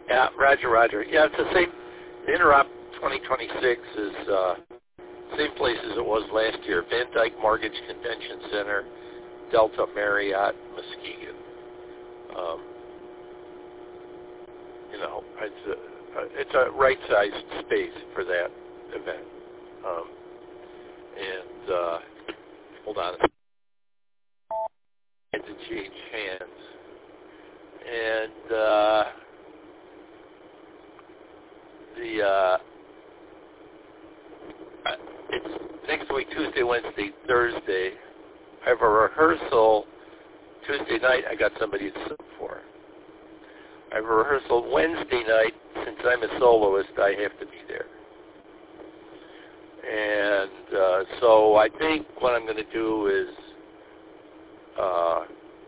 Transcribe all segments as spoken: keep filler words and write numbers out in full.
Yeah, Roger, Roger. Yeah, it's the same. The Interop twenty twenty-six is uh, same place as it was last year. Van Dyke Mortgage Convention Center, Delta Marriott, Muskegon. Um, you know, it's a, it's a right-sized space for that event. Um, and uh, hold on, I had to change hands. And uh, the uh, it's next week, Tuesday, Wednesday, Thursday. I have a rehearsal Tuesday night. I got somebody to sing for. I have a rehearsal Wednesday night. Since I'm a soloist, I have to be there. And uh, so I think what I'm going to do is uh,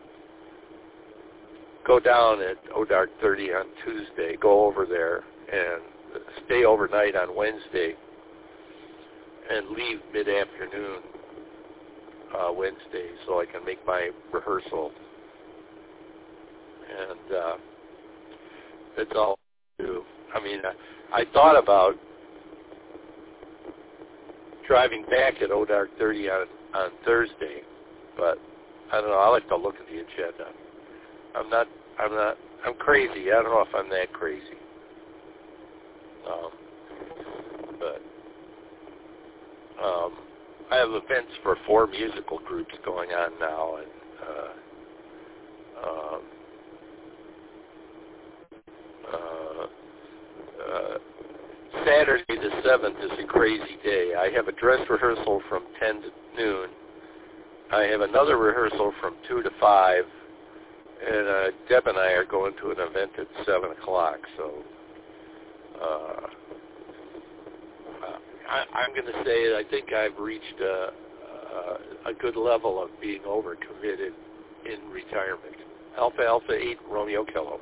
go down at Odark thirty on Tuesday, go over there, and stay overnight on Wednesday, and leave mid-afternoon uh, Wednesday so I can make my rehearsal. And uh, that's all I do. I mean, I, I thought about driving back at Odark thirty on, on Thursday, but I don't know. I like to look at the agenda. I'm not, I'm not, I'm crazy. I don't know if I'm that crazy. Um, but um, I have events for four musical groups going on now, and uh, um, uh, uh, Saturday the seventh is a crazy day. I have a dress rehearsal from ten to noon. I have another rehearsal from two to five, and uh, Deb and I are going to an event at seven o'clock. So uh, I, I'm going to say I think I've reached a, a, a good level of being overcommitted in retirement. Alpha Alpha eight Romeo Kilo.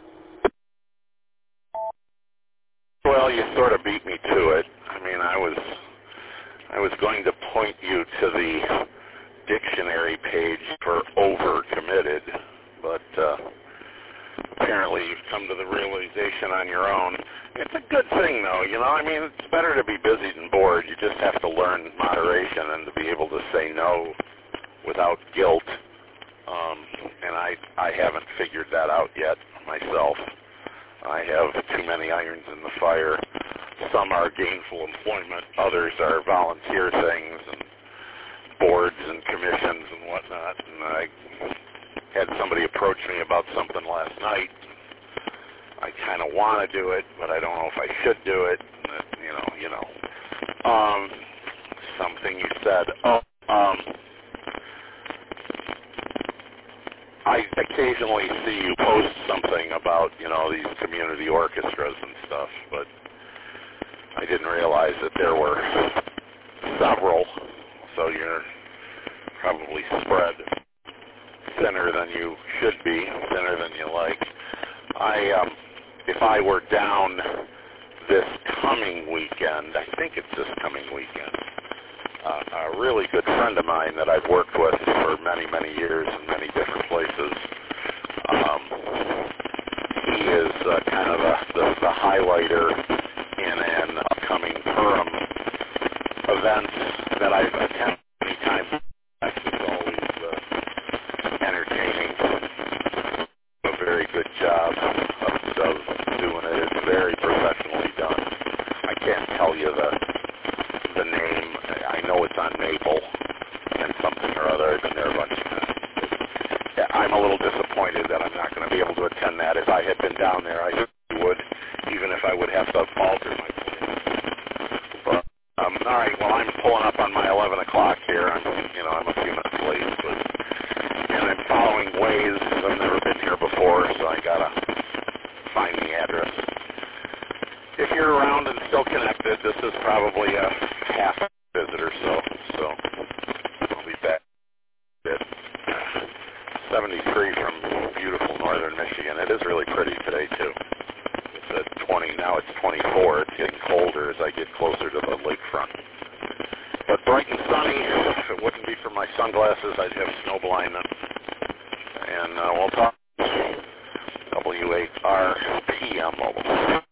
Well, you sort of beat me to it. I mean, I was I was going to point you to the dictionary page for overcommitted, but uh, apparently you've come to the realization on your own. It's a good thing, though, you know. I mean, it's better to be busy than bored. You just have to learn moderation and to be able to say no without guilt. Um, and I I haven't figured that out yet myself. I have too many irons in the fire. Some are gainful employment, others are volunteer things and boards and commissions and whatnot. And I had somebody approach me about something last night. I kind of want to do it, but I don't know if I should do it. You know, you know. Um, something you said. Oh, um, I occasionally see you post something about, you know, these community orchestras and stuff, but I didn't realize that there were several, so you're probably spread thinner than you should be, thinner than you like. I, um, if I were down this coming weekend, I think it's this coming weekend, Uh, a really good friend of mine that I've worked with for many, many years in many different places. Um, he is uh, kind of a, the, the highlighter in an upcoming Purim event that I've attended many times. It's always uh, entertaining. A very good job of, of doing it. It's very professionally done. I can't tell you the the name. I know it's on Maple and something or other. I've been there a bunch of times. Yeah, I'm a little disappointed that I'm not going to be able to attend that. If I had been down there, I certainly would, even if I would have to alter my plans. But, um, all right, well, I'm pulling up on my eleven o'clock here. I'm, you know, I'm a few minutes late, but, and I'm following Waze. I've never been here before, so I got to find the address. If you're around and still connected, this is probably a half visit or so, so I'll be back at seventy-three from beautiful northern Michigan. It is really pretty today, too. It's at twenty, now it's twenty-four. It's getting colder as I get closer to the lakefront. But bright and sunny. If it wouldn't be for my sunglasses, I'd have snow blindness. And uh, we'll talk W H R P Beyond Mobile.